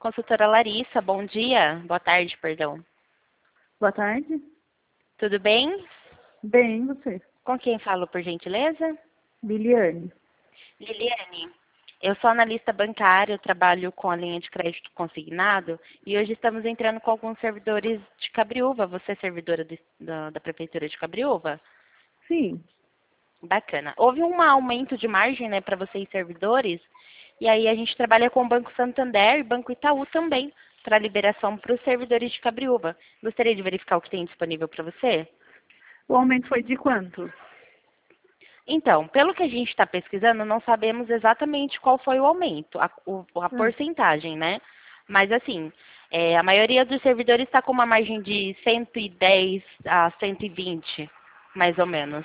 consultora Larissa. Bom dia. Boa tarde, perdão. Boa tarde. Tudo bem? Bem, você? Com quem falo, por gentileza? Liliane. Liliane, eu sou analista bancária, eu trabalho com a linha de crédito consignado e hoje estamos entrando com alguns servidores de Cabriúva. Você é servidora da Prefeitura de Cabriúva? Sim. Bacana. Houve um aumento de margem, né, para vocês servidores, e aí a gente trabalha com o Banco Santander e Banco Itaú também, para liberação para os servidores de Cabriúva. Gostaria de verificar o que tem disponível para você? O aumento foi de quanto? Então, pelo que a gente está pesquisando, não sabemos exatamente qual foi o aumento, a porcentagem, né? Mas, assim, a maioria dos servidores está com uma margem de 110 a 120, mais ou menos.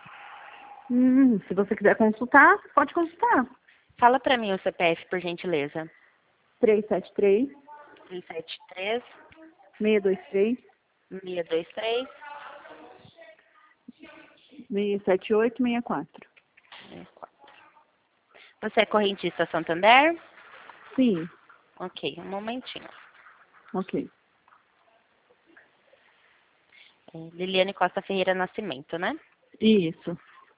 Se você quiser consultar, pode consultar. Fala para mim o CPF, por gentileza. 373 373 623 623 678 64. 64. Você é correntista Santander? Sim. Ok, um momentinho. Ok. Liliane Costa Ferreira Nascimento, né? Isso.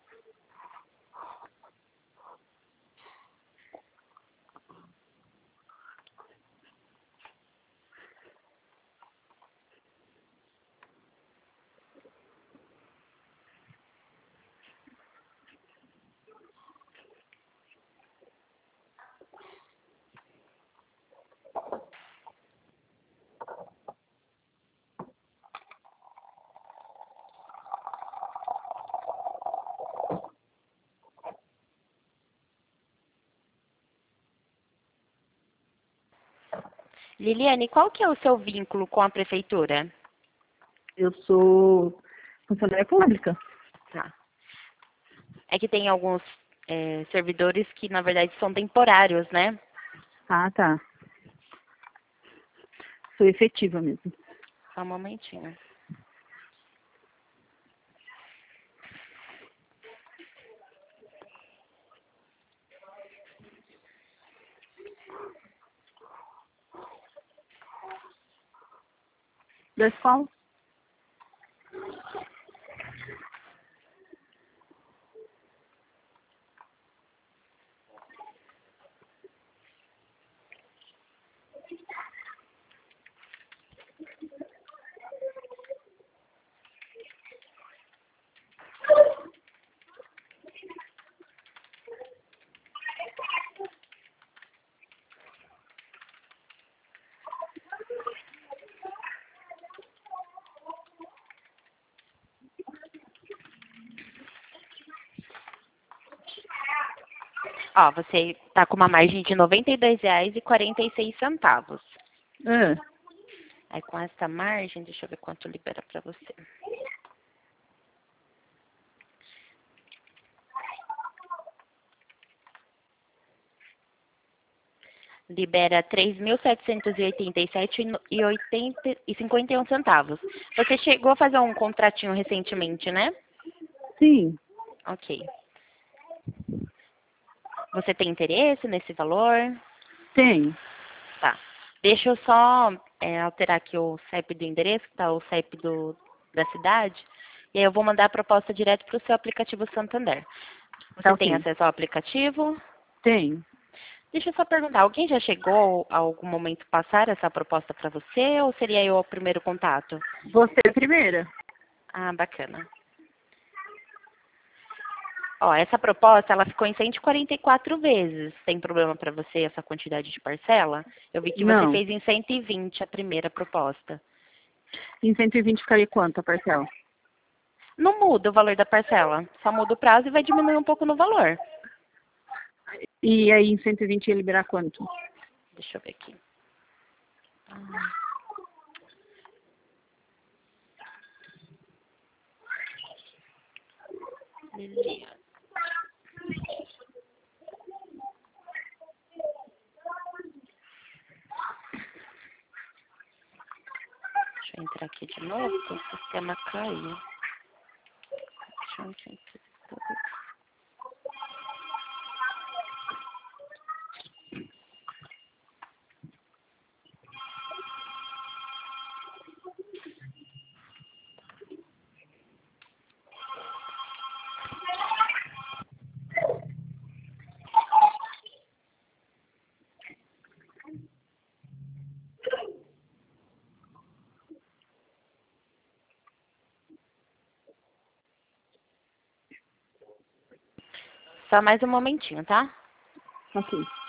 Liliane, qual que é o seu vínculo com a prefeitura? Eu sou funcionária pública. Tá. É que tem alguns servidores que, na verdade, são temporários, né? Ah, tá. Sou efetiva mesmo. Só um momentinho. Da escola? Ó, você tá com uma margem de R$ 92,46. Ah, Aí, com essa margem, deixa eu ver quanto libera para você. Libera R$ 3.787,51. Você chegou a fazer um contratinho recentemente, né? sim. Ok. Você tem interesse nesse valor? Tem. Tá. Deixa eu só alterar aqui o CEP do endereço, que tá o CEP da cidade. E aí eu vou mandar a proposta direto para o seu aplicativo Santander. Tá Você tem ok. acesso ao aplicativo? Tem. Deixa eu só perguntar, alguém já chegou a algum momento passar essa proposta para você ou seria eu o primeiro contato? Você é a primeira. Ah, bacana. Ó, essa proposta, ela ficou em 144 vezes. Tem problema para você essa quantidade de parcela? Eu vi que você Não. fez em 120 a primeira proposta. Em 120 ficaria quanto a parcela? Não muda o valor da parcela, só muda o prazo e vai diminuir um pouco no valor. E aí em 120 ia liberar quanto? Deixa eu ver aqui. Ah, Liliane. Deixa eu entrar aqui de novo, que o sistema caiu. Deixa eu entrar aqui. Só mais um momentinho, tá? Ok.